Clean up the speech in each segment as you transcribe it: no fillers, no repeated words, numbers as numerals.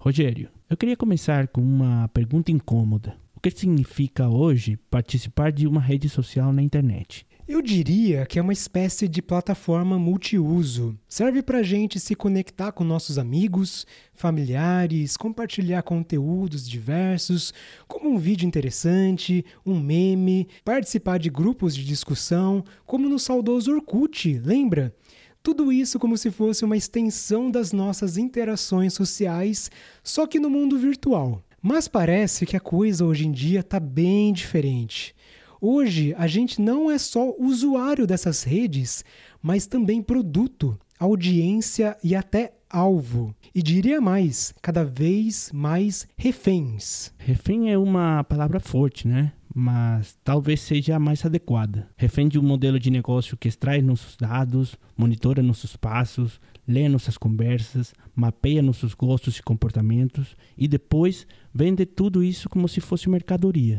Rogério, eu queria começar com uma pergunta incômoda. O que significa hoje participar de uma rede social na internet? Eu diria que é uma espécie de plataforma multiuso. Serve para a gente se conectar com nossos amigos, familiares, compartilhar conteúdos diversos, como um vídeo interessante, um meme, participar de grupos de discussão, como no saudoso Orkut, lembra? Tudo isso como se fosse uma extensão das nossas interações sociais, só que no mundo virtual. Mas parece que a coisa hoje em dia está bem diferente. Hoje, a gente não é só usuário dessas redes, mas também produto, audiência e até alvo. E diria mais, cada vez mais reféns. Refém é uma palavra forte, né? Mas talvez seja a mais adequada. Refém de um modelo de negócio que extrai nossos dados, monitora nossos passos, lê nossas conversas, mapeia nossos gostos e comportamentos e depois vende tudo isso como se fosse mercadoria.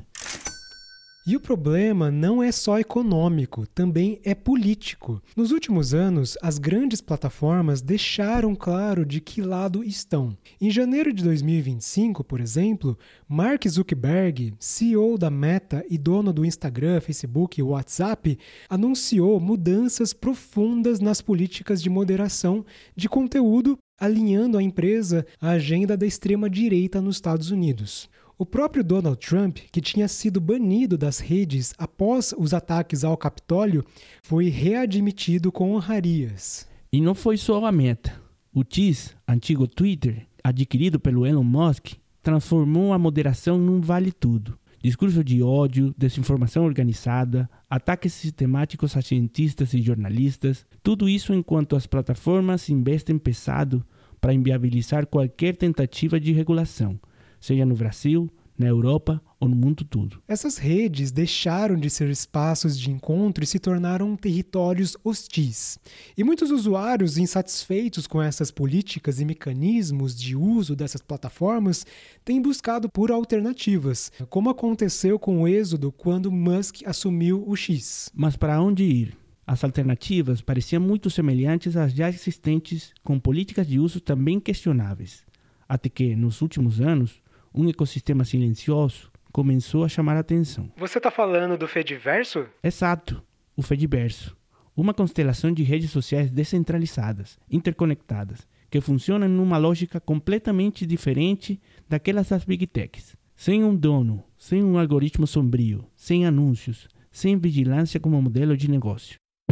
E o problema não é só econômico, também é político. Nos últimos anos, as grandes plataformas deixaram claro de que lado estão. Em janeiro de 2025, por exemplo, Mark Zuckerberg, CEO da Meta e dono do Instagram, Facebook e WhatsApp, anunciou mudanças profundas nas políticas de moderação de conteúdo, alinhando a empresa à agenda da extrema-direita nos Estados Unidos. O próprio Donald Trump, que tinha sido banido das redes após os ataques ao Capitólio, foi readmitido com honrarias. E não foi só a Meta. O X, antigo Twitter, adquirido pelo Elon Musk, transformou a moderação num vale-tudo. Discurso de ódio, desinformação organizada, ataques sistemáticos a cientistas e jornalistas, tudo isso enquanto as plataformas investem pesado para inviabilizar qualquer tentativa de regulação, seja no Brasil, na Europa ou no mundo todo. Essas redes deixaram de ser espaços de encontro e se tornaram territórios hostis. E muitos usuários insatisfeitos com essas políticas e mecanismos de uso dessas plataformas têm buscado por alternativas, como aconteceu com o êxodo quando Musk assumiu o X. Mas para onde ir? As alternativas pareciam muito semelhantes às já existentes, com políticas de uso também questionáveis. Até que, nos últimos anos, um ecossistema silencioso começou a chamar a atenção. Você está falando do Fediverso? Exato, o Fediverso. Uma constelação de redes sociais descentralizadas, interconectadas, que funcionam numa lógica completamente diferente daquelas das Big Techs. Sem um dono, sem um algoritmo sombrio, sem anúncios, sem vigilância como modelo de negócio.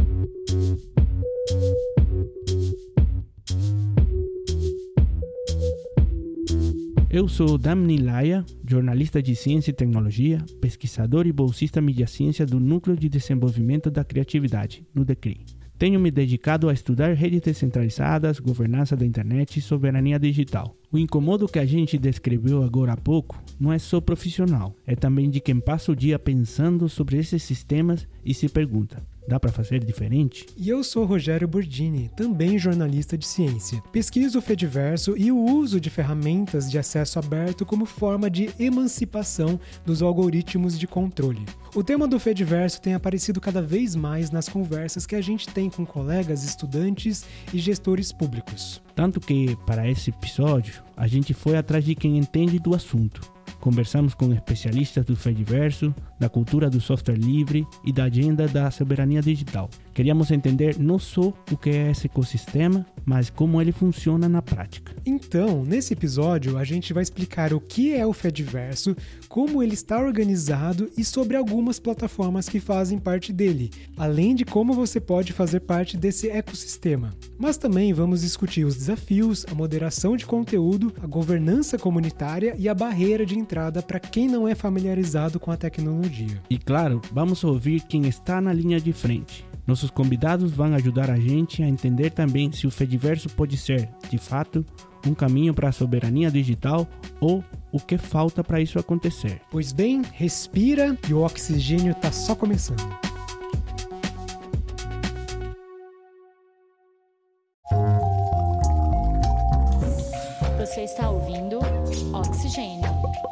Eu sou Damni Laia, jornalista de ciência e tecnologia, pesquisador e bolsista mídia ciência do Núcleo de Desenvolvimento da Criatividade, no DECRI. Tenho me dedicado a estudar redes descentralizadas, governança da internet e soberania digital. O incomodo que a gente descreveu agora há pouco não é só profissional, é também de quem passa o dia pensando sobre esses sistemas e se pergunta: dá para fazer diferente? E eu sou Rogério Bordini, também jornalista de ciência. Pesquiso o Fediverso e o uso de ferramentas de acesso aberto como forma de emancipação dos algoritmos de controle. O tema do Fediverso tem aparecido cada vez mais nas conversas que a gente tem com colegas, estudantes e gestores públicos. Tanto que, para esse episódio, a gente foi atrás de quem entende do assunto. Conversamos com especialistas do Fediverso, da cultura do software livre e da agenda da soberania digital. Queríamos entender não só o que é esse ecossistema, mas como ele funciona na prática. Então, nesse episódio, a gente vai explicar o que é o Fediverso, como ele está organizado e sobre algumas plataformas que fazem parte dele, além de como você pode fazer parte desse ecossistema. Mas também vamos discutir os desafios, a moderação de conteúdo, a governança comunitária e a barreira de entrada para quem não é familiarizado com a tecnologia. E claro, vamos ouvir quem está na linha de frente. Nossos convidados vão ajudar a gente a entender também se o Fediverso pode ser, de fato, um caminho para a soberania digital ou o que falta para isso acontecer. Pois bem, respira e o oxigênio está só começando. Você está ouvindo Oxigênio.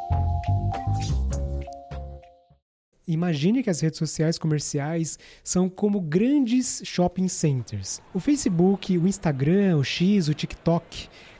Imagine que as redes sociais comerciais são como grandes shopping centers. O Facebook, o Instagram, o X, o TikTok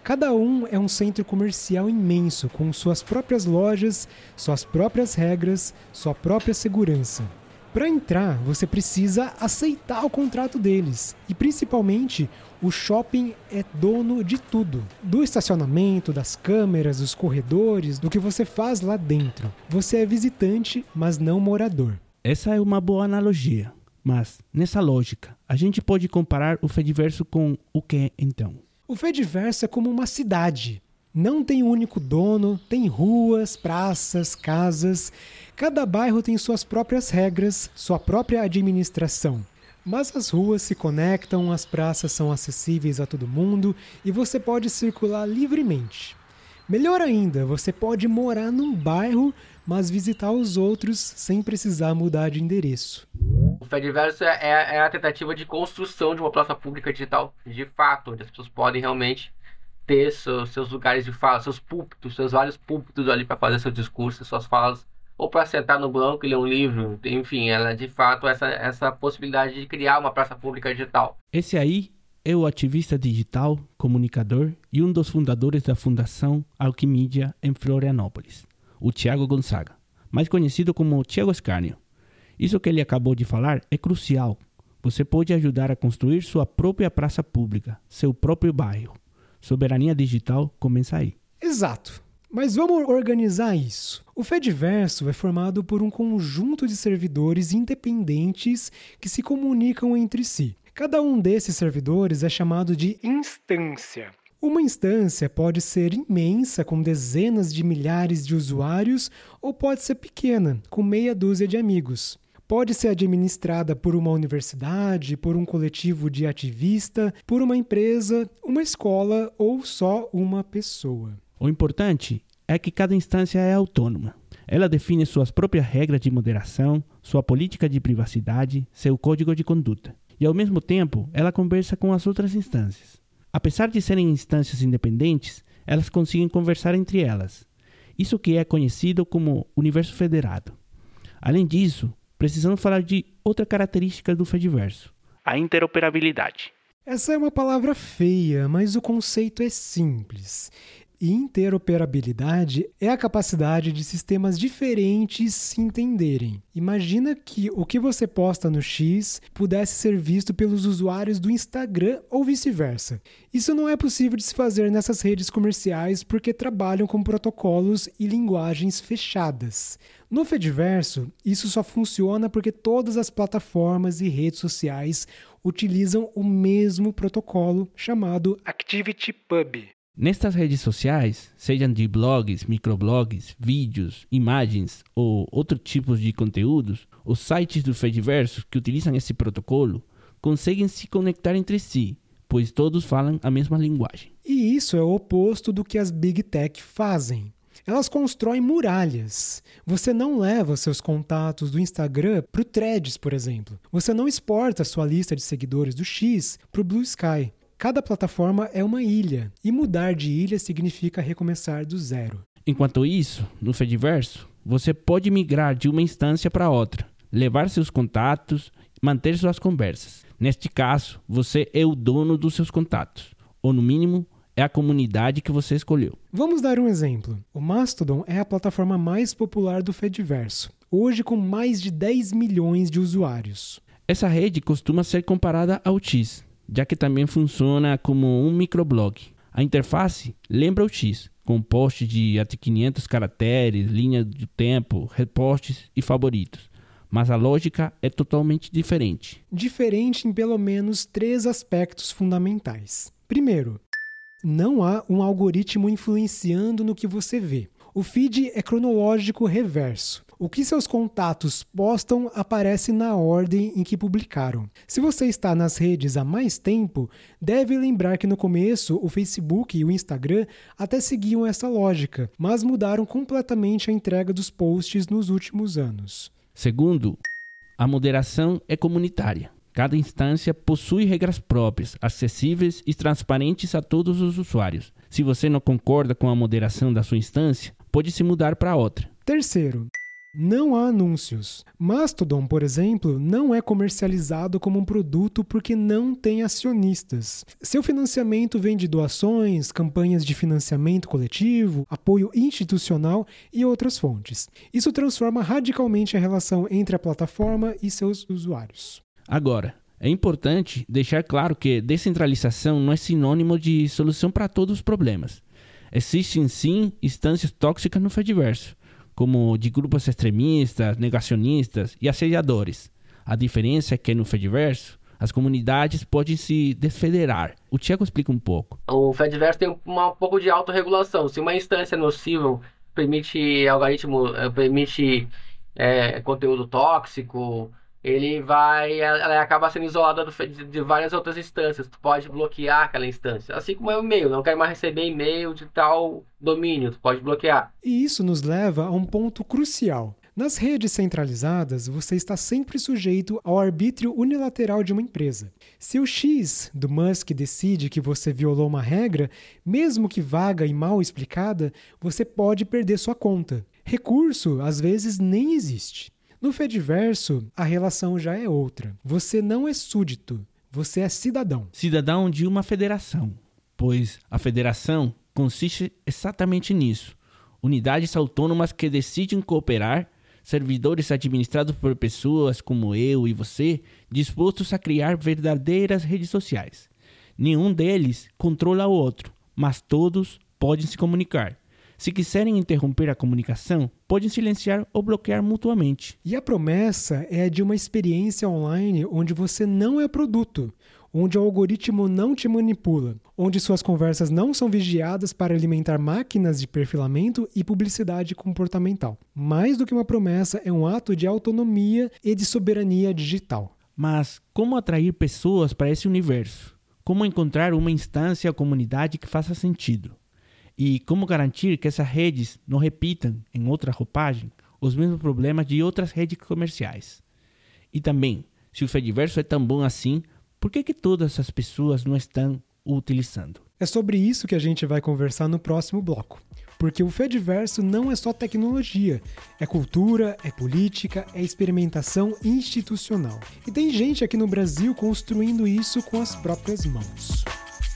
Cada um é um centro comercial imenso, com suas próprias lojas, suas próprias regras, sua própria segurança. Para entrar, você precisa aceitar o contrato deles. E principalmente, o shopping é dono de tudo. Do estacionamento, das câmeras, dos corredores, do que você faz lá dentro. Você é visitante, mas não morador. Essa é uma boa analogia. Mas, nessa lógica, a gente pode comparar o Fediverso com o que então? O Fediverso é como uma cidade. Não tem um único dono, tem ruas, praças, casas. Cada bairro tem suas próprias regras, sua própria administração. Mas as ruas se conectam, as praças são acessíveis a todo mundo e você pode circular livremente. Melhor ainda, você pode morar num bairro, mas visitar os outros sem precisar mudar de endereço. O Fediverso é a tentativa de construção de uma praça pública digital, de fato, onde as pessoas podem realmente ter seus lugares de fala, seus púlpitos, seus vários púlpitos ali para fazer seu discurso, suas falas, ou para sentar no banco e ler um livro. Enfim, ela é de fato essa possibilidade de criar uma praça pública digital. Esse aí é o ativista digital, comunicador e um dos fundadores da Fundação Alquimídia em Florianópolis, o Thiago Gonzaga, mais conhecido como Thiago Escárnio. Isso que ele acabou de falar é crucial. Você pode ajudar a construir sua própria praça pública, seu próprio bairro. Soberania digital começa aí. Exato. Mas vamos organizar isso. O Fediverso é formado por um conjunto de servidores independentes que se comunicam entre si. Cada um desses servidores é chamado de instância. Uma instância pode ser imensa, com dezenas de milhares de usuários, ou pode ser pequena, com meia dúzia de amigos. Pode ser administrada por uma universidade, por um coletivo de ativista, por uma empresa, uma escola ou só uma pessoa. O importante é que cada instância é autônoma. Ela define suas próprias regras de moderação, sua política de privacidade, seu código de conduta. E ao mesmo tempo, ela conversa com as outras instâncias. Apesar de serem instâncias independentes, elas conseguem conversar entre elas. Isso que é conhecido como universo federado. Além disso, precisamos falar de outra característica do Fediverso: a interoperabilidade. Essa é uma palavra feia, mas o conceito é simples. Interoperabilidade é a capacidade de sistemas diferentes se entenderem. Imagina que o que você posta no X pudesse ser visto pelos usuários do Instagram ou vice-versa. Isso não é possível de se fazer nessas redes comerciais porque trabalham com protocolos e linguagens fechadas. No Fediverso, isso só funciona porque todas as plataformas e redes sociais utilizam o mesmo protocolo chamado ActivityPub. Nestas redes sociais, sejam de blogs, microblogs, vídeos, imagens ou outros tipos de conteúdos, os sites do Fediverso que utilizam esse protocolo conseguem se conectar entre si, pois todos falam a mesma linguagem. E isso é o oposto do que as Big Tech fazem. Elas constroem muralhas. Você não leva seus contatos do Instagram para o Threads, por exemplo. Você não exporta sua lista de seguidores do X para o Blue Sky. Cada plataforma é uma ilha, e mudar de ilha significa recomeçar do zero. Enquanto isso, no Fediverso, você pode migrar de uma instância para outra, levar seus contatos, manter suas conversas. Neste caso, você é o dono dos seus contatos, ou no mínimo, é a comunidade que você escolheu. Vamos dar um exemplo. O Mastodon é a plataforma mais popular do Fediverso, hoje com mais de 10 milhões de usuários. Essa rede costuma ser comparada ao X, já que também funciona como um microblog. A interface lembra o X, com posts de até 500 caracteres, linha do tempo, reposts e favoritos. Mas a lógica é totalmente diferente. Diferente em pelo menos 3 aspectos fundamentais. Primeiro, não há um algoritmo influenciando no que você vê. O feed é cronológico reverso. O que seus contatos postam aparece na ordem em que publicaram. Se você está nas redes há mais tempo, deve lembrar que no começo o Facebook e o Instagram até seguiam essa lógica, mas mudaram completamente a entrega dos posts nos últimos anos. Segundo, a moderação é comunitária. Cada instância possui regras próprias, acessíveis e transparentes a todos os usuários. Se você não concorda com a moderação da sua instância, pode se mudar para outra. Terceiro, Não há anúncios. Mastodon, por exemplo, não é comercializado como um produto porque não tem acionistas. Seu financiamento vem de doações, campanhas de financiamento coletivo, apoio institucional e outras fontes. Isso transforma radicalmente a relação entre a plataforma e seus usuários. Agora, é importante deixar claro que descentralização não é sinônimo de solução para todos os problemas. Existem sim instâncias tóxicas no Fediverso, como de grupos extremistas, negacionistas e assediadores. A diferença é que no Fediverso, as comunidades podem se desfederar. O Thiago explica um pouco. O Fediverso tem um pouco de autorregulação. Se uma instância nociva permite algoritmo, permite conteúdo tóxico, ela acaba sendo isolada de várias outras instâncias. Tu pode bloquear aquela instância. Assim como é o e-mail, não quero mais receber e-mail de tal domínio, tu pode bloquear. E isso nos leva a um ponto crucial. Nas redes centralizadas, você está sempre sujeito ao arbítrio unilateral de uma empresa. Se o X do Musk decide que você violou uma regra, mesmo que vaga e mal explicada, você pode perder sua conta. Recurso, às vezes, nem existe. No Fediverso, a relação já é outra. Você não é súdito, você é cidadão. Cidadão de uma federação, pois a federação consiste exatamente nisso. Unidades autônomas que decidem cooperar, servidores administrados por pessoas como eu e você, dispostos a criar verdadeiras redes sociais. Nenhum deles controla o outro, mas todos podem se comunicar. Se quiserem interromper a comunicação, podem silenciar ou bloquear mutuamente. E a promessa é a de uma experiência online onde você não é produto, onde o algoritmo não te manipula, onde suas conversas não são vigiadas para alimentar máquinas de perfilamento e publicidade comportamental. Mais do que uma promessa, é um ato de autonomia e de soberania digital. Mas como atrair pessoas para esse universo? Como encontrar uma instância ou comunidade que faça sentido? E como garantir que essas redes não repitam, em outra roupagem, os mesmos problemas de outras redes comerciais? E também, se o Fediverso é tão bom assim, por que todas as pessoas não estão o utilizando? É sobre isso que a gente vai conversar no próximo bloco. Porque o Fediverso não é só tecnologia, é cultura, é política, é experimentação institucional. E tem gente aqui no Brasil construindo isso com as próprias mãos.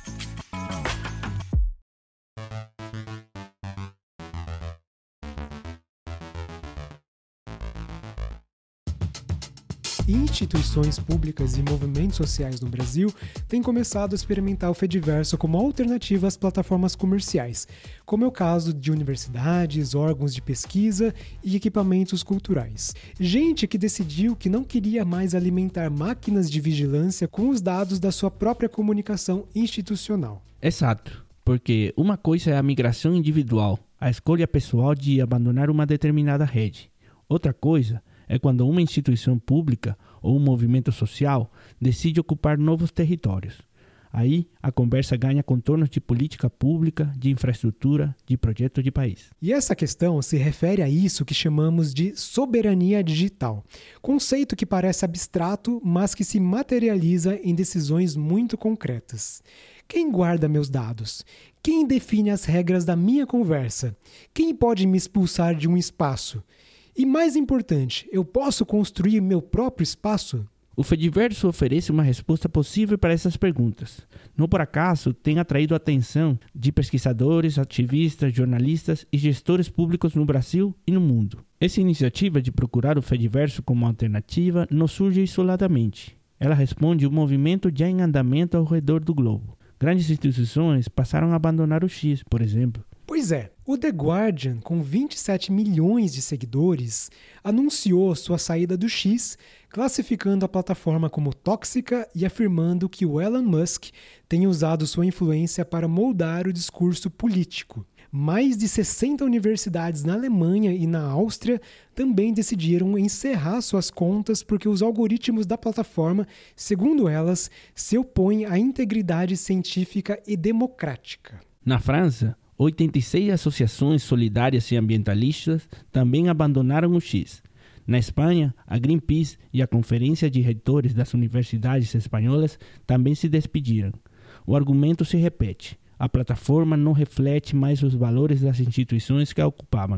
Instituições públicas e movimentos sociais no Brasil têm começado a experimentar o Fediverso como alternativa às plataformas comerciais, como é o caso de universidades, órgãos de pesquisa e equipamentos culturais. Gente que decidiu que não queria mais alimentar máquinas de vigilância com os dados da sua própria comunicação institucional. Exato, porque uma coisa é a migração individual, a escolha pessoal de abandonar uma determinada rede. Outra coisa é quando uma instituição pública ou um movimento social decide ocupar novos territórios. Aí, a conversa ganha contornos de política pública, de infraestrutura, de projeto de país. E essa questão se refere a isso que chamamos de soberania digital, conceito que parece abstrato, mas que se materializa em decisões muito concretas. Quem guarda meus dados? Quem define as regras da minha conversa? Quem pode me expulsar de um espaço? E mais importante, eu posso construir meu próprio espaço? O Fediverso oferece uma resposta possível para essas perguntas. Não por acaso tem atraído a atenção de pesquisadores, ativistas, jornalistas e gestores públicos no Brasil e no mundo. Essa iniciativa de procurar o Fediverso como alternativa não surge isoladamente. Ela responde a um movimento já em andamento ao redor do globo. Grandes instituições passaram a abandonar o X, por exemplo. Pois é, o The Guardian, com 27 milhões de seguidores, anunciou sua saída do X, classificando a plataforma como tóxica e afirmando que o Elon Musk tem usado sua influência para moldar o discurso político. Mais de 60 universidades na Alemanha e na Áustria também decidiram encerrar suas contas porque os algoritmos da plataforma, segundo elas, se opõem à integridade científica e democrática. Na França, 86 associações solidárias e ambientalistas também abandonaram o X. Na Espanha, a Greenpeace e a Conferência de Reitores das Universidades Espanholas também se despediram. O argumento se repete. A plataforma não reflete mais os valores das instituições que a ocupavam.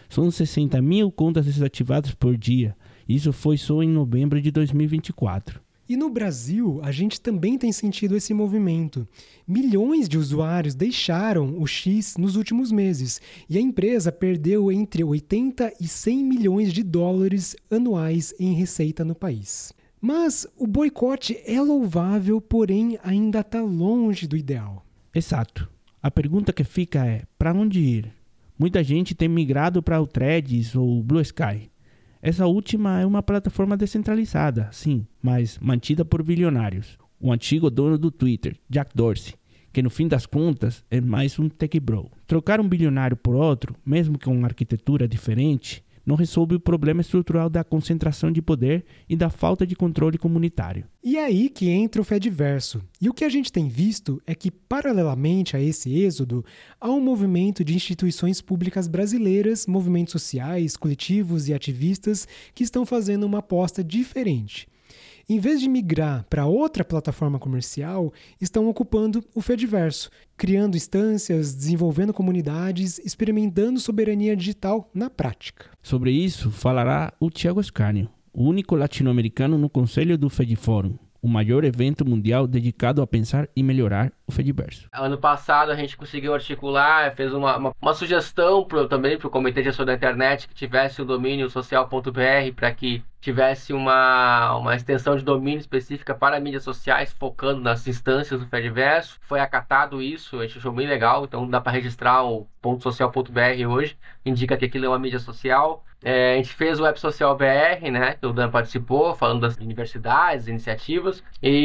São 60 mil contas desativadas por dia. Isso foi só em novembro de 2024. E no Brasil, a gente também tem sentido esse movimento. Milhões de usuários deixaram o X nos últimos meses e a empresa perdeu entre 80 e 100 milhões de dólares anuais em receita no país. Mas o boicote é louvável, porém ainda está longe do ideal. Exato. A pergunta que fica é, para onde ir? Muita gente tem migrado para o Threads ou o Blue Sky. Essa última é uma plataforma descentralizada, sim, mas mantida por bilionários. O antigo dono do Twitter, Jack Dorsey, que no fim das contas é mais um tech bro. Trocar um bilionário por outro, mesmo com uma arquitetura diferente, não resolve o problema estrutural da concentração de poder e da falta de controle comunitário. E é aí que entra o Fediverso. E o que a gente tem visto é que, paralelamente a esse êxodo, há um movimento de instituições públicas brasileiras, movimentos sociais, coletivos e ativistas que estão fazendo uma aposta diferente. Em vez de migrar para outra plataforma comercial, estão ocupando o Fediverso, criando instâncias, desenvolvendo comunidades, experimentando soberania digital na prática. Sobre isso falará o Thiago Ascanio, o único latino-americano no conselho do Fedifórum, o maior evento mundial dedicado a pensar e melhorar o Fediverso. Ano passado a gente conseguiu articular, fez uma sugestão também para o Comitê de Gestão da Internet que tivesse o domínio social.br para que tivesse uma extensão de domínio específica para mídias sociais, focando nas instâncias do Fediverso. Foi acatado isso, a gente achou bem legal, então dá para registrar o .social.br hoje, indica que aquilo é uma mídia social. A gente fez o Web Social BR, né, que o Dan participou, falando das universidades, iniciativas,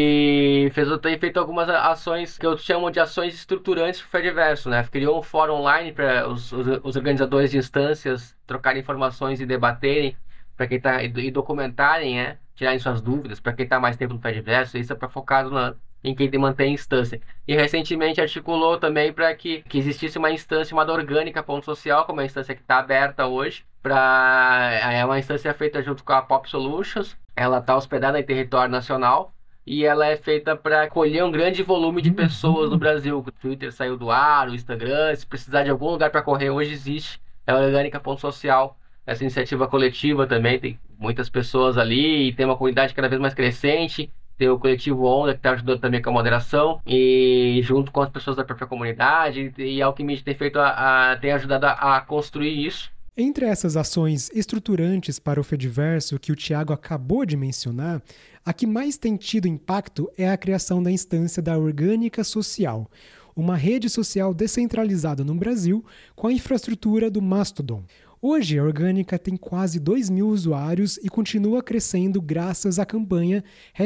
e tem feito algumas ações que eu chamo de ações estruturantes para o Fediverso, né? Criou um fórum online para os organizadores de instâncias trocarem informações e debaterem, para quem tá, e documentarem, né? Tirarem suas dúvidas, para quem está mais tempo no Fediverso. Isso é para focado em quem mantém a instância. E recentemente articulou também para que existisse uma instância chamada Orgânica.social, como é a instância que está aberta hoje. É uma instância feita junto com a Pop Solutions. Ela está hospedada em território nacional e ela é feita para acolher um grande volume de pessoas no Brasil. O Twitter saiu do ar, o Instagram, se precisar de algum lugar para correr hoje existe. É a Orgânica.social. Essa iniciativa coletiva também tem muitas pessoas ali e tem uma comunidade cada vez mais crescente. Tem o coletivo Onda, que está ajudando também com a moderação, e junto com as pessoas da própria comunidade, e a Alquimia tem ajudado a construir isso. Entre essas ações estruturantes para o Fediverso que o Thiago acabou de mencionar, a que mais tem tido impacto é a criação da instância da Orgânica Social, uma rede social descentralizada no Brasil com a infraestrutura do Mastodon. Hoje, a Orgânica tem quase 2.000 usuários e continua crescendo graças à campanha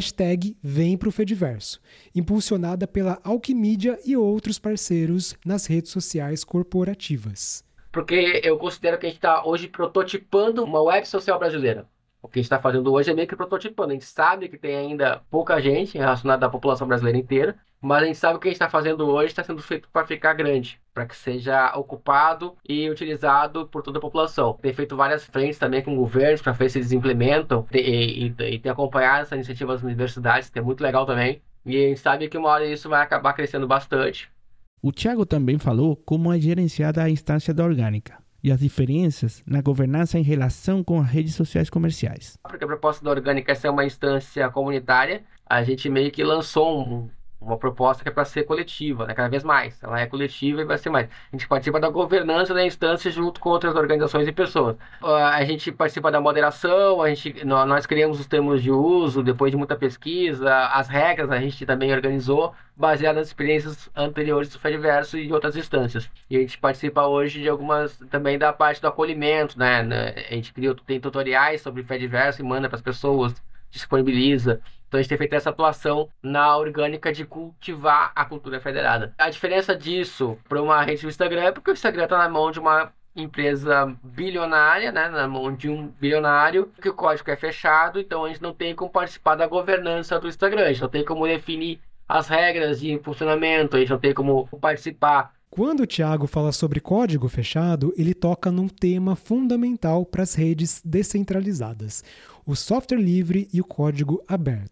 #VemProFediverso, impulsionada pela Alquimídia e outros parceiros nas redes sociais corporativas. Porque eu considero que a gente está hoje prototipando uma web social brasileira. O que a gente está fazendo hoje é meio que prototipando. A gente sabe que tem ainda pouca gente relacionada à população brasileira inteira, mas a gente sabe que o que a gente está fazendo hoje está sendo feito para ficar grande, para que seja ocupado e utilizado por toda a população. Tem feito várias frentes também com governos para ver se eles implementam e tem acompanhado essa iniciativa das universidades, que é muito legal também. E a gente sabe que uma hora isso vai acabar crescendo bastante. O Thiago também falou como é gerenciada a instância da Orgânica e as diferenças na governança em relação com as redes sociais comerciais. Porque a proposta da Orgânica é ser uma instância comunitária, a gente meio que lançou uma proposta que é para ser coletiva, né? Cada vez mais. Ela é coletiva e vai ser mais. A gente participa da governança da instância junto com outras organizações e pessoas. A gente participa da moderação, nós criamos os termos de uso, depois de muita pesquisa, as regras a gente também organizou, baseado nas experiências anteriores do Fediverso e de outras instâncias. E a gente participa hoje de algumas, também da parte do acolhimento, né? A gente tem tutoriais sobre o Fediverso e manda para as pessoas, disponibiliza. Então a gente tem feito essa atuação na Orgânica de cultivar a cultura federada. A diferença disso para uma rede do Instagram é porque o Instagram está na mão de uma empresa bilionária, né, na mão de um bilionário, que o código é fechado, então a gente não tem como participar da governança do Instagram, a gente não tem como definir as regras de funcionamento, a gente não tem como participar. Quando o Thiago fala sobre código fechado, ele toca num tema fundamental para as redes descentralizadas: o software livre e o código aberto.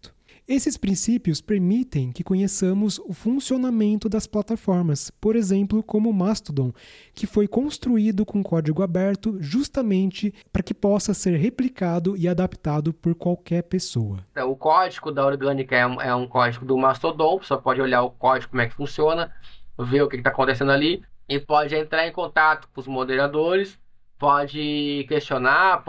Esses princípios permitem que conheçamos o funcionamento das plataformas, por exemplo, como o Mastodon, que foi construído com código aberto justamente para que possa ser replicado e adaptado por qualquer pessoa. O código da Orgânica é um código do Mastodon, você pode olhar o código, como é que funciona, ver o que está acontecendo ali, e pode entrar em contato com os moderadores, pode questionar,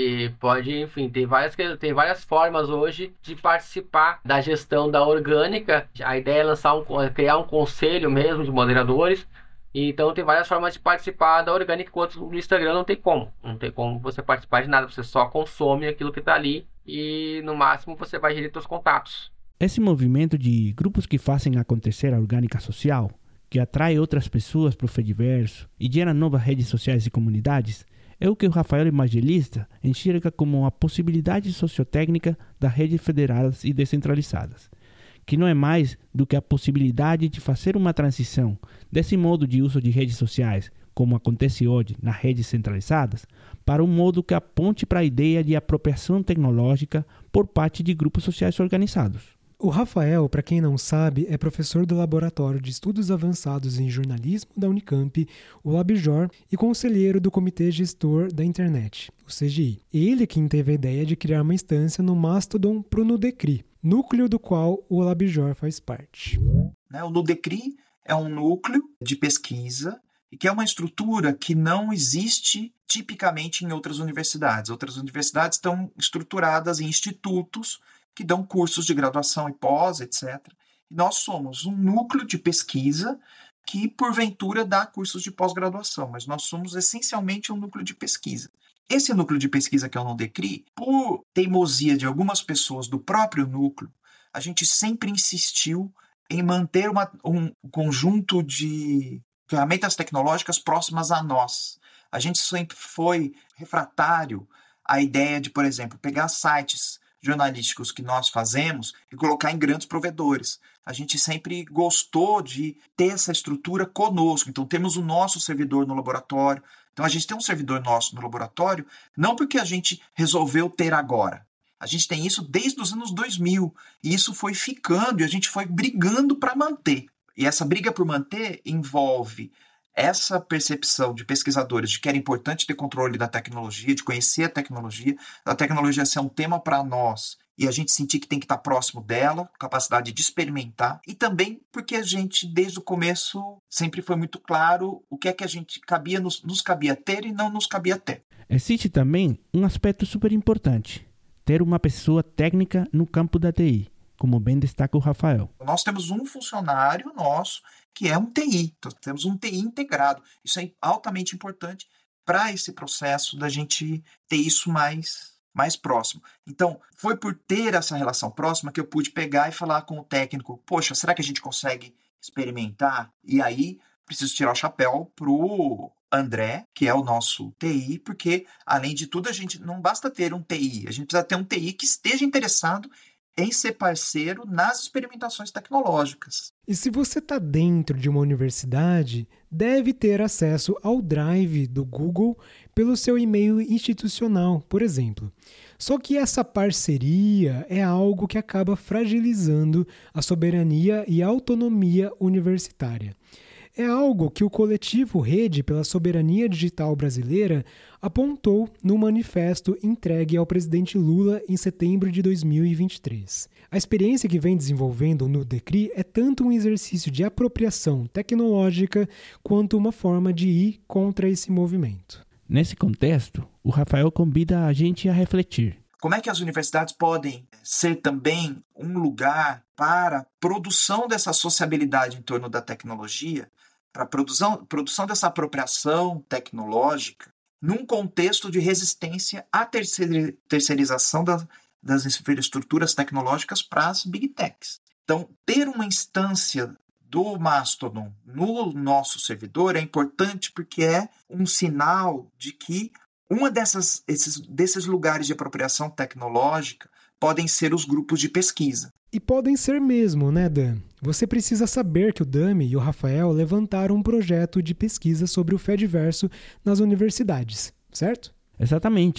enfim, tem várias formas hoje de participar da gestão da Orgânica. A ideia é criar um conselho mesmo de moderadores. Então tem várias formas de participar da Orgânica, enquanto no Instagram não tem como você participar de nada, você só consome aquilo que está ali e no máximo você vai gerir seus contatos. Esse movimento de grupos que fazem acontecer a Orgânica social, que atrai outras pessoas para o Fediverso e gera novas redes sociais e comunidades, é o que o Rafael Evangelista enxerga como a possibilidade sociotécnica das redes federadas e descentralizadas, que não é mais do que a possibilidade de fazer uma transição desse modo de uso de redes sociais, como acontece hoje nas redes centralizadas, para um modo que aponte para a ideia de apropriação tecnológica por parte de grupos sociais organizados. O Rafael, para quem não sabe, é professor do Laboratório de Estudos Avançados em Jornalismo da Unicamp, o LabJOR, e conselheiro do Comitê Gestor da Internet, o CGI. Ele quem teve a ideia de criar uma instância no Mastodon para o Nudecri, núcleo do qual o LabJOR faz parte. O Nudecri é um núcleo de pesquisa e que é uma estrutura que não existe tipicamente em outras universidades. Outras universidades estão estruturadas em institutos que dão cursos de graduação e pós, etc. E nós somos um núcleo de pesquisa que, porventura, dá cursos de pós-graduação, mas nós somos essencialmente um núcleo de pesquisa. Esse núcleo de pesquisa que é o Nudecri, por teimosia de algumas pessoas do próprio núcleo, a gente sempre insistiu em manter um conjunto de ferramentas tecnológicas próximas a nós. A gente sempre foi refratário à ideia de, por exemplo, pegar sites jornalísticos que nós fazemos e colocar em grandes provedores. A gente sempre gostou de ter essa estrutura conosco. Então, temos o nosso servidor no laboratório. Então, a gente tem um servidor nosso no laboratório, não porque a gente resolveu ter agora. A gente tem isso desde os anos 2000. E isso foi ficando e a gente foi brigando para manter. E essa briga por manter envolve essa percepção de pesquisadores de que era importante ter controle da tecnologia, de conhecer a tecnologia ser um tema para nós e a gente sentir que tem que estar próximo dela, capacidade de experimentar, e também porque a gente, desde o começo, sempre foi muito claro o que é que a gente nos cabia ter e não nos cabia ter. Existe também um aspecto super importante, ter uma pessoa técnica no campo da TI, como bem destaca o Rafael. Nós temos um funcionário nosso que é um TI, então, temos um TI integrado. Isso é altamente importante para esse processo da gente ter isso mais próximo. Então, foi por ter essa relação próxima que eu pude pegar e falar com o técnico, poxa, será que a gente consegue experimentar? E aí, preciso tirar o chapéu pro André, que é o nosso TI, porque, além de tudo, a gente não basta ter um TI, a gente precisa ter um TI que esteja interessado em ser parceiro nas experimentações tecnológicas. E se você está dentro de uma universidade, deve ter acesso ao Drive do Google pelo seu e-mail institucional, por exemplo. Só que essa parceria é algo que acaba fragilizando a soberania e a autonomia universitária. É algo que o coletivo Rede pela Soberania Digital Brasileira apontou no manifesto entregue ao presidente Lula em setembro de 2023. A experiência que vem desenvolvendo no Nudecri é tanto um exercício de apropriação tecnológica quanto uma forma de ir contra esse movimento. Nesse contexto, o Rafael convida a gente a refletir. Como é que as universidades podem ser também um lugar para a produção dessa sociabilidade em torno da tecnologia, para a produção dessa apropriação tecnológica, num contexto de resistência à terceirização das infraestruturas tecnológicas para as Big Techs. Então, ter uma instância do Mastodon no nosso servidor é importante porque é um sinal de que desses lugares de apropriação tecnológica podem ser os grupos de pesquisa. E podem ser mesmo, né, Dan? Você precisa saber que o Dami e o Rafael levantaram um projeto de pesquisa sobre o Fediverso nas universidades, certo? Exatamente.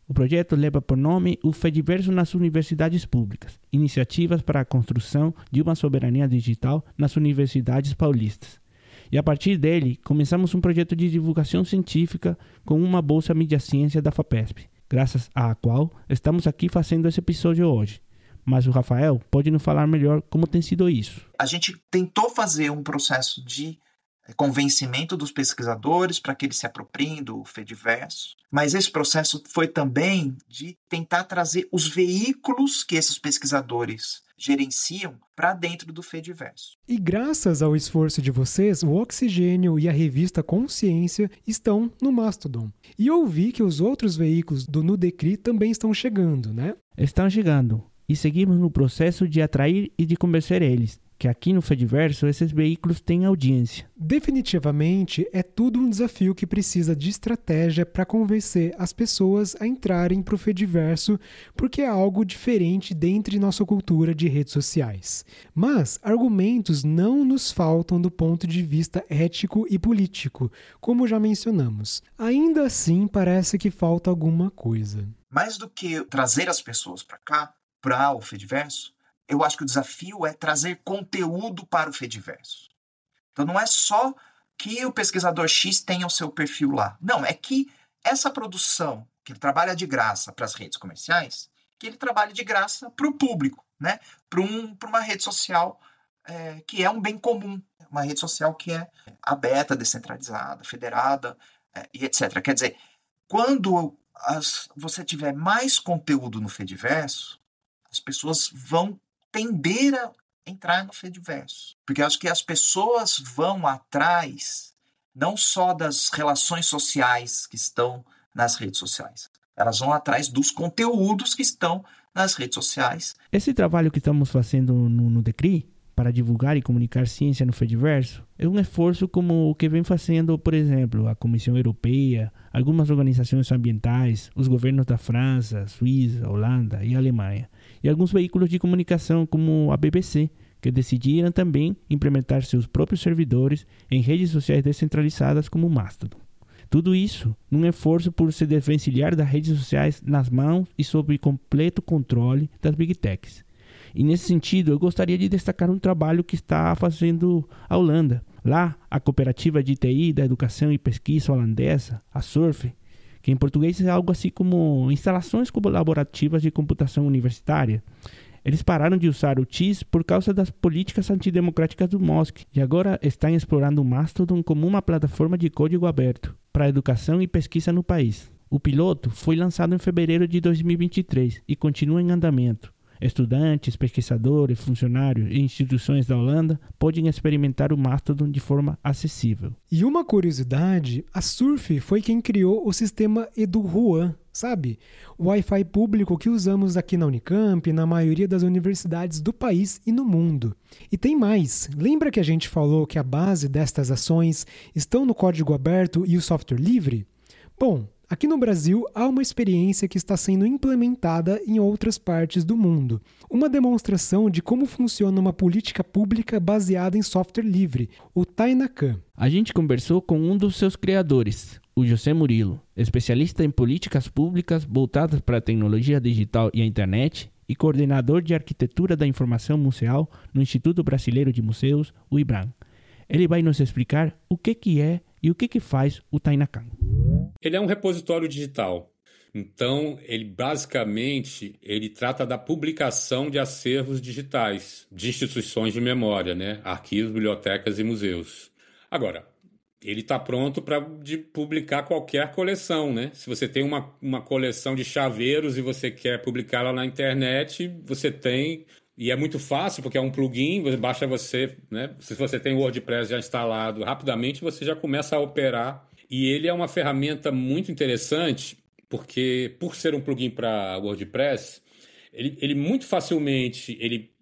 O projeto leva por nome o Fediverso nas universidades públicas, iniciativas para a construção de uma soberania digital nas universidades paulistas. E a partir dele, começamos um projeto de divulgação científica com uma bolsa Mídia Ciência da FAPESP, graças à qual estamos aqui fazendo esse episódio hoje. Mas o Rafael pode nos falar melhor como tem sido isso. A gente tentou fazer um processo de convencimento dos pesquisadores para que eles se apropriem do Fediverso, mas esse processo foi também de tentar trazer os veículos que esses pesquisadores gerenciam para dentro do Fediverso. E graças ao esforço de vocês, o Oxigênio e a revista Consciência estão no Mastodon. E eu vi que os outros veículos do Nudecri também estão chegando, né? Estão chegando e seguimos no processo de atrair e de convencer eles, que aqui no Fediverso esses veículos têm audiência. Definitivamente é tudo um desafio que precisa de estratégia para convencer as pessoas a entrarem para o Fediverso, porque é algo diferente dentro de nossa cultura de redes sociais. Mas argumentos não nos faltam do ponto de vista ético e político, como já mencionamos. Ainda assim, parece que falta alguma coisa. Mais do que trazer as pessoas para cá, para o Fediverso, eu acho que o desafio é trazer conteúdo para o Fediverso. Então não é só que o pesquisador X tenha o seu perfil lá. Não, é que essa produção, que ele trabalha de graça para as redes comerciais, que ele trabalhe de graça para o público, né? Para uma rede social que é um bem comum, uma rede social que é aberta, descentralizada, federada e etc. Quer dizer, quando você tiver mais conteúdo no Fediverso, as pessoas vão tender a entrar no Fediverso. Porque eu acho que as pessoas vão atrás não só das relações sociais que estão nas redes sociais. Elas vão atrás dos conteúdos que estão nas redes sociais. Esse trabalho que estamos fazendo no Nudecri, para divulgar e comunicar ciência no Fediverso, é um esforço como o que vem fazendo, por exemplo, a Comissão Europeia, algumas organizações ambientais, os governos da França, Suíça, Holanda e Alemanha, e alguns veículos de comunicação como a BBC, que decidiram também implementar seus próprios servidores em redes sociais descentralizadas como o Mastodon. Tudo isso num esforço por se desvencilhar das redes sociais nas mãos e sob completo controle das Big Techs. E nesse sentido, eu gostaria de destacar um trabalho que está fazendo a Holanda. Lá, a cooperativa de TI da educação e pesquisa holandesa, a SURF, que em português é algo assim como instalações colaborativas de computação universitária. Eles pararam de usar o TIS por causa das políticas antidemocráticas do Musk e agora estão explorando o Mastodon como uma plataforma de código aberto para a educação e pesquisa no país. O piloto foi lançado em fevereiro de 2023 e continua em andamento. Estudantes, pesquisadores, funcionários e instituições da Holanda podem experimentar o Mastodon de forma acessível. E uma curiosidade, a SURF foi quem criou o sistema EduJuan, sabe? O Wi-Fi público que usamos aqui na Unicamp e na maioria das universidades do país e no mundo. E tem mais, lembra que a gente falou que a base destas ações estão no código aberto e o software livre? Bom, aqui no Brasil, há uma experiência que está sendo implementada em outras partes do mundo. Uma demonstração de como funciona uma política pública baseada em software livre, o Tainacan. A gente conversou com um dos seus criadores, o José Murilo, especialista em políticas públicas voltadas para a tecnologia digital e a internet e coordenador de arquitetura da informação museal no Instituto Brasileiro de Museus, o IBRAM. Ele vai nos explicar o que é e o que faz o Tainacan. Ele é um repositório digital. Então, ele basicamente trata da publicação de acervos digitais de instituições de memória, né? Arquivos, bibliotecas e museus. Agora, ele está pronto para publicar qualquer coleção, né? Se você tem uma coleção de chaveiros e você quer publicá-la na internet, você tem... E é muito fácil, porque é um plugin, basta você, né? Se você tem o WordPress já instalado, rapidamente você já começa a operar. E ele é uma ferramenta muito interessante, porque por ser um plugin para WordPress, ele muito facilmente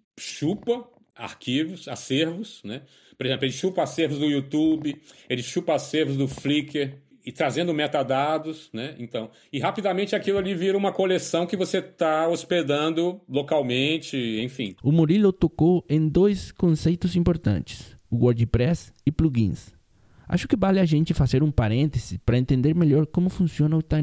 chupa arquivos, acervos, né? Por exemplo, ele chupa acervos do YouTube, ele chupa acervos do Flickr, e trazendo metadados, né? Então, e rapidamente aquilo ali vira uma coleção que você está hospedando localmente, enfim. O Murilo tocou em dois conceitos importantes, o WordPress e plugins. Acho que vale a gente fazer um parêntese para entender melhor como funciona o Tainacan.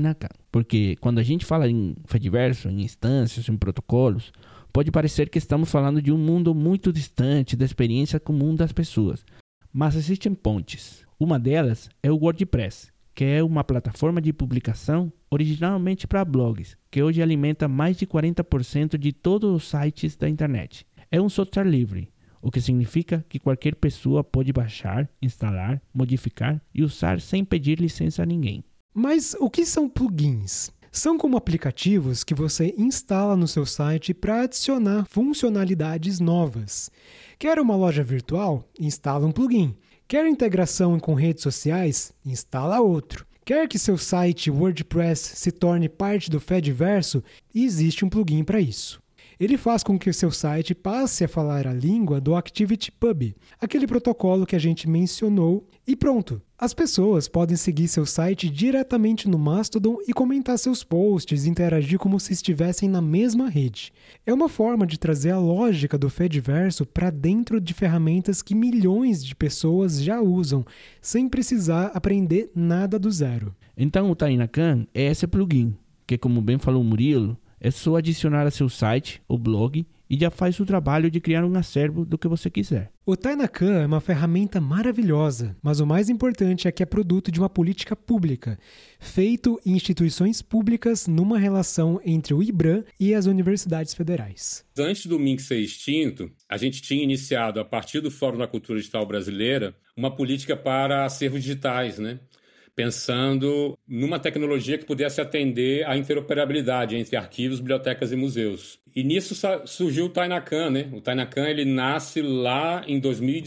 porque quando a gente fala em Fediverso, em instâncias, em protocolos, pode parecer que estamos falando de um mundo muito distante da experiência comum das pessoas, mas existem pontes. Uma delas é o WordPress, que é uma plataforma de publicação originalmente para blogs, que hoje alimenta mais de 40% de todos os sites da internet. É um software livre, o que significa que qualquer pessoa pode baixar, instalar, modificar e usar sem pedir licença a ninguém. Mas o que são plugins? São como aplicativos que você instala no seu site para adicionar funcionalidades novas. Quer uma loja virtual? Instala um plugin. Quer integração com redes sociais? Instala outro. Quer que seu site WordPress se torne parte do Fediverso? Existe um plugin para isso. Ele faz com que o seu site passe a falar a língua do ActivityPub, aquele protocolo que a gente mencionou, e pronto. As pessoas podem seguir seu site diretamente no Mastodon e comentar seus posts e interagir como se estivessem na mesma rede. É uma forma de trazer a lógica do Fediverso para dentro de ferramentas que milhões de pessoas já usam, sem precisar aprender nada do zero. Então o Tainacan é esse plugin, que como bem falou o Murilo, é só adicionar a seu site ou blog e já faz o trabalho de criar um acervo do que você quiser. O Tainacan é uma ferramenta maravilhosa, mas o mais importante é que é produto de uma política pública, feito em instituições públicas numa relação entre o IBRAM e as universidades federais. Antes do MINC ser extinto, a gente tinha iniciado, a partir do Fórum da Cultura Digital Brasileira, uma política para acervos digitais, né? Pensando numa tecnologia que pudesse atender à interoperabilidade entre arquivos, bibliotecas e museus. E nisso surgiu o Tainacan, né? O Tainacan ele nasce lá em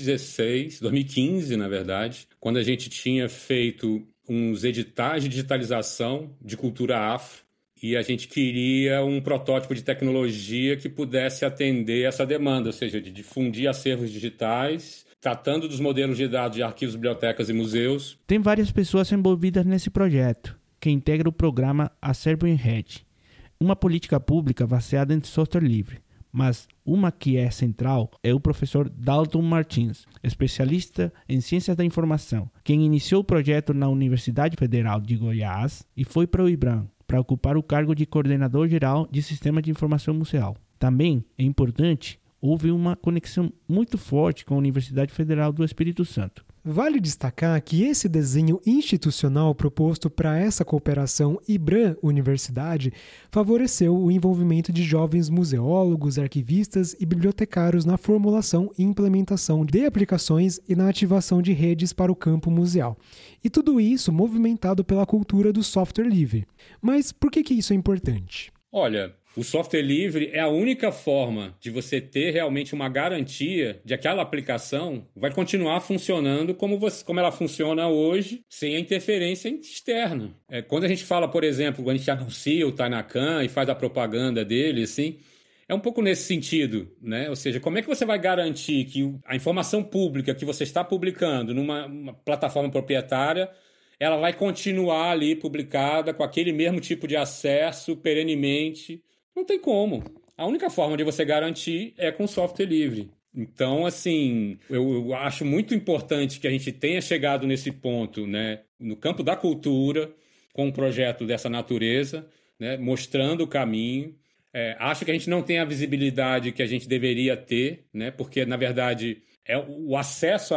2015, na verdade, quando a gente tinha feito uns editais de digitalização de cultura afro e a gente queria um protótipo de tecnologia que pudesse atender essa demanda, ou seja, de difundir acervos digitais, tratando dos modelos de dados de arquivos, bibliotecas e museus. Tem várias pessoas envolvidas nesse projeto, que integra o programa Acervo em Rede, uma política pública baseada em software livre, mas uma que é central é o professor Dalton Martins, especialista em ciências da informação, quem iniciou o projeto na Universidade Federal de Goiás e foi para o IBRAM, para ocupar o cargo de coordenador geral de Sistema de Informação Museal. Também é importante, houve uma conexão muito forte com a Universidade Federal do Espírito Santo. Vale destacar que esse desenho institucional proposto para essa cooperação IBRAM-Universidade favoreceu o envolvimento de jovens museólogos, arquivistas e bibliotecários na formulação e implementação de aplicações e na ativação de redes para o campo museal. E tudo isso movimentado pela cultura do software livre. Mas por que isso é importante? Olha, o software livre é a única forma de você ter realmente uma garantia de que aquela aplicação vai continuar funcionando como ela funciona hoje, sem a interferência externa. Quando a gente fala, por exemplo, quando a gente anuncia o Tainacan e faz a propaganda dele, assim, é um pouco nesse sentido, né? Ou seja, como é que você vai garantir que a informação pública que você está publicando numa plataforma proprietária ela vai continuar ali publicada com aquele mesmo tipo de acesso perenemente? Não tem como. A única forma de você garantir é com software livre. Então, assim, eu acho muito importante que a gente tenha chegado nesse ponto, né, no campo da cultura, com um projeto dessa natureza, né, mostrando o caminho. Acho que a gente não tem a visibilidade que a gente deveria ter, né, porque, na verdade, o acesso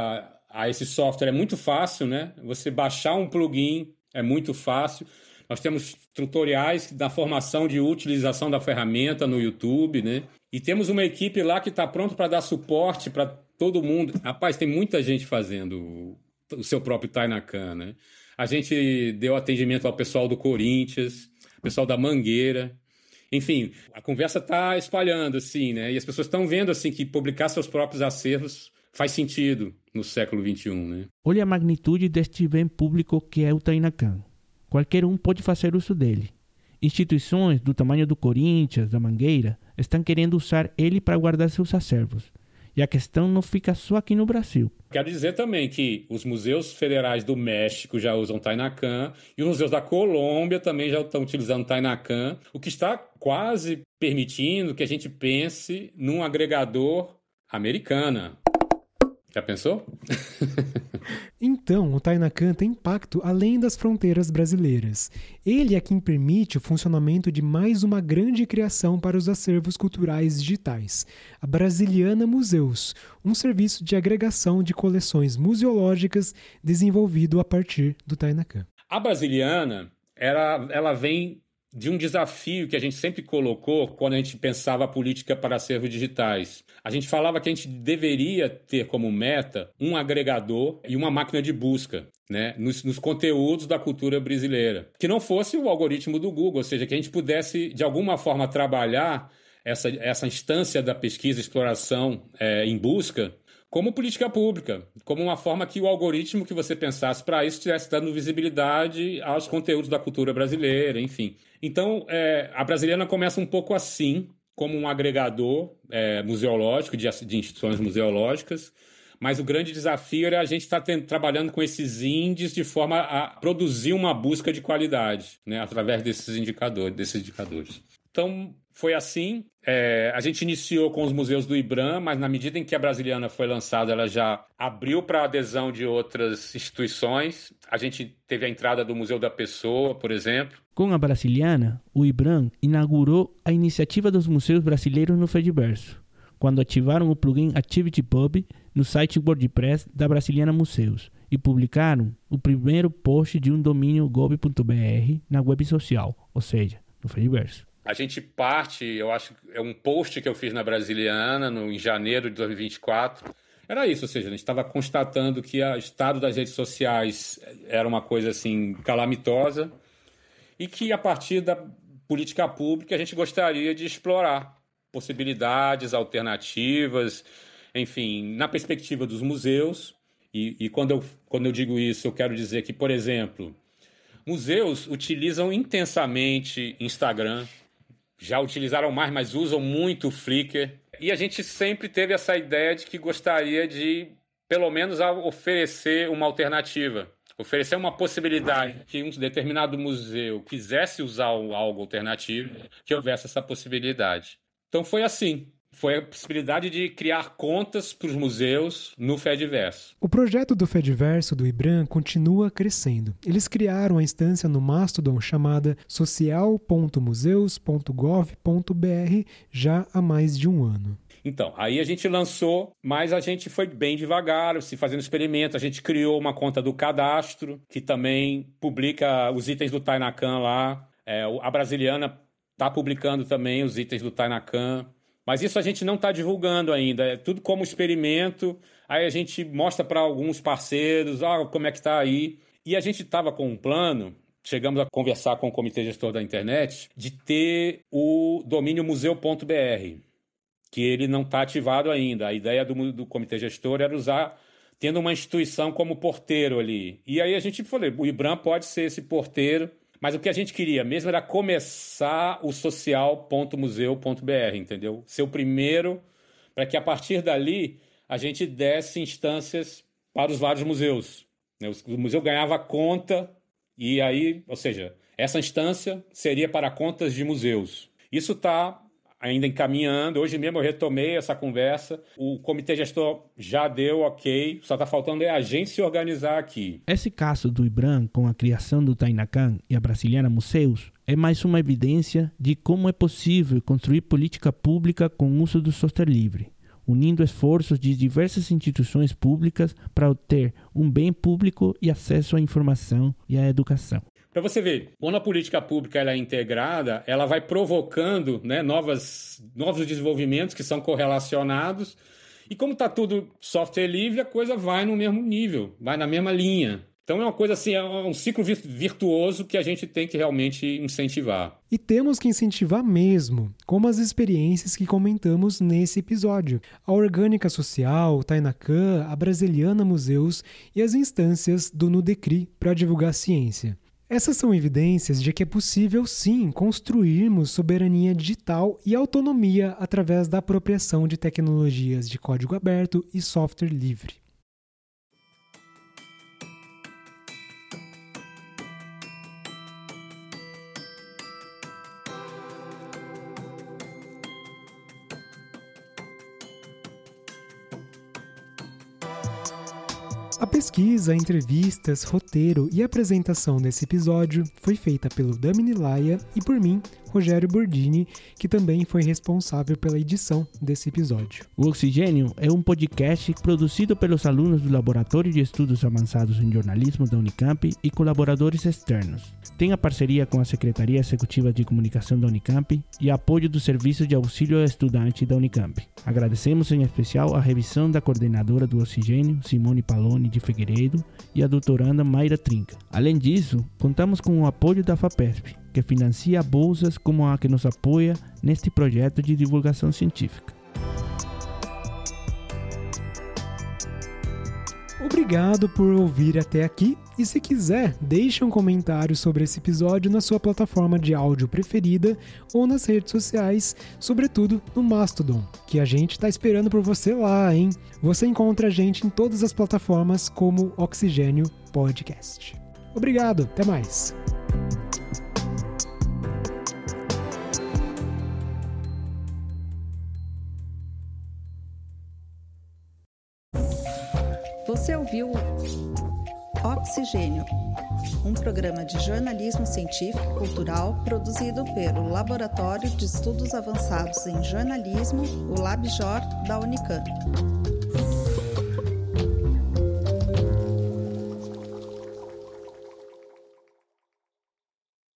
a esse software é muito fácil, né? Você baixar um plugin é muito fácil. Nós temos tutoriais da formação de utilização da ferramenta no YouTube, né? E temos uma equipe lá que está pronta para dar suporte para todo mundo. Rapaz, tem muita gente fazendo o seu próprio Tainacan, né? A gente deu atendimento ao pessoal do Corinthians, pessoal da Mangueira. Enfim, a conversa está espalhando, assim, né? E as pessoas estão vendo, assim, que publicar seus próprios acervos faz sentido no século XXI, né? Olha a magnitude deste bem público que é o Tainacan. Qualquer um pode fazer uso dele. Instituições do tamanho do Corinthians, da Mangueira, estão querendo usar ele para guardar seus acervos. E a questão não fica só aqui no Brasil. Quero dizer também que os museus federais do México já usam Tainacan e os museus da Colômbia também já estão utilizando Tainacan, o que está quase permitindo que a gente pense num agregador americana. Já pensou? Então, o Tainacan tem impacto além das fronteiras brasileiras. Ele é quem permite o funcionamento de mais uma grande criação para os acervos culturais digitais, a Brasiliana Museus, um serviço de agregação de coleções museológicas desenvolvido a partir do Tainacan. A Brasiliana, ela vem de um desafio que a gente sempre colocou quando a gente pensava a política para acervos digitais. A gente falava que a gente deveria ter como meta um agregador e uma máquina de busca, né, nos conteúdos da cultura brasileira. Que não fosse o algoritmo do Google, ou seja, que a gente pudesse, de alguma forma, trabalhar essa instância da pesquisa e exploração em busca como política pública, como uma forma que o algoritmo que você pensasse para isso estivesse dando visibilidade aos conteúdos da cultura brasileira, enfim. Então, a Brasiliana começa um pouco assim, como um agregador museológico, de instituições museológicas, mas o grande desafio era a gente estar trabalhando com esses índices de forma a produzir uma busca de qualidade, né, através desses indicadores. Então, foi assim. A gente iniciou com os museus do IBRAM, mas na medida em que a Brasiliana foi lançada, ela já abriu para a adesão de outras instituições. A gente teve a entrada do Museu da Pessoa, por exemplo. Com a Brasiliana, o IBRAM inaugurou a iniciativa dos museus brasileiros no Fediverso, quando ativaram o plugin ActivityPub no site WordPress da Brasiliana Museus e publicaram o primeiro post de um domínio gov.br na web social, ou seja, no Fediverso. A gente parte, eu acho que é um post que eu fiz na Brasiliana em janeiro de 2024. Era isso, ou seja, a gente estava constatando que o estado das redes sociais era uma coisa assim calamitosa e que a partir da política pública a gente gostaria de explorar possibilidades alternativas, enfim, na perspectiva dos museus. E quando eu digo isso, eu quero dizer que, por exemplo, museus utilizam intensamente Instagram, já utilizaram mais, mas usam muito o Flickr. E a gente sempre teve essa ideia de que gostaria de, pelo menos, oferecer uma alternativa. Oferecer uma possibilidade que um determinado museu quisesse usar algo alternativo, que houvesse essa possibilidade. Então foi assim. Foi a possibilidade de criar contas para os museus no Fediverso. O projeto do Fediverso do IBRAM continua crescendo. Eles criaram a instância no Mastodon chamada social.museus.gov.br já há mais de um ano. Então, aí a gente lançou, mas a gente foi bem devagar, se fazendo experimento. A gente criou uma conta do Cadastro, que também publica os itens do Tainacan lá. A Brasiliana está publicando também os itens do Tainacan. Mas isso a gente não está divulgando ainda, é tudo como experimento. Aí a gente mostra para alguns parceiros, como é que está aí. E a gente estava com um plano, chegamos a conversar com o Comitê Gestor da Internet, de ter o domínio museu.br, que ele não está ativado ainda. A ideia do Comitê Gestor era usar, tendo uma instituição como porteiro ali. E aí a gente falou, o IBRAM pode ser esse porteiro, mas o que a gente queria mesmo era começar o social.museu.br, entendeu? Ser o primeiro, para que a partir dali a gente desse instâncias para os vários museus. O museu ganhava conta e aí, ou seja, essa instância seria para contas de museus. Isso está ainda encaminhando. Hoje mesmo eu retomei essa conversa. O comitê gestor já deu ok, só está faltando a gente se organizar aqui. Esse caso do IBRAM com a criação do Tainacan e a Brasiliana Museus é mais uma evidência de como é possível construir política pública com o uso do software livre, unindo esforços de diversas instituições públicas para obter um bem público e acesso à informação e à educação. Para você ver, quando a política pública ela é integrada, ela vai provocando, né, novos desenvolvimentos que são correlacionados. E como está tudo software livre, a coisa vai no mesmo nível, vai na mesma linha. Então é uma coisa assim, é um ciclo virtuoso que a gente tem que realmente incentivar. E temos que incentivar mesmo, como as experiências que comentamos nesse episódio. A Orgânica Social, o Tainacan, a Brasiliana Museus e as instâncias do Nudecri para divulgar ciência. Essas são evidências de que é possível, sim, construirmos soberania digital e autonomia através da apropriação de tecnologias de código aberto e software livre. A pesquisa, entrevistas, roteiro e apresentação desse episódio foi feita pelo Damini Laia e por mim, Rogério Bordini, que também foi responsável pela edição desse episódio. O Oxigênio é um podcast produzido pelos alunos do Laboratório de Estudos Avançados em Jornalismo da Unicamp e colaboradores externos. Tem a parceria com a Secretaria Executiva de Comunicação da Unicamp e apoio do Serviço de Auxílio ao Estudante da Unicamp. Agradecemos em especial a revisão da coordenadora do Oxigênio, Simone Paloni de Figueiredo, e a doutoranda Mayra Trinca. Além disso, contamos com o apoio da FAPESP, que financia bolsas como a que nos apoia neste projeto de divulgação científica. Obrigado por ouvir até aqui e se quiser, deixe um comentário sobre esse episódio na sua plataforma de áudio preferida ou nas redes sociais, sobretudo no Mastodon, que a gente está esperando por você lá, hein? Você encontra a gente em todas as plataformas como Oxigênio Podcast. Obrigado, até mais! Você ouviu Oxigênio, um programa de jornalismo científico e cultural produzido pelo Laboratório de Estudos Avançados em Jornalismo, o LabJOR, da Unicamp.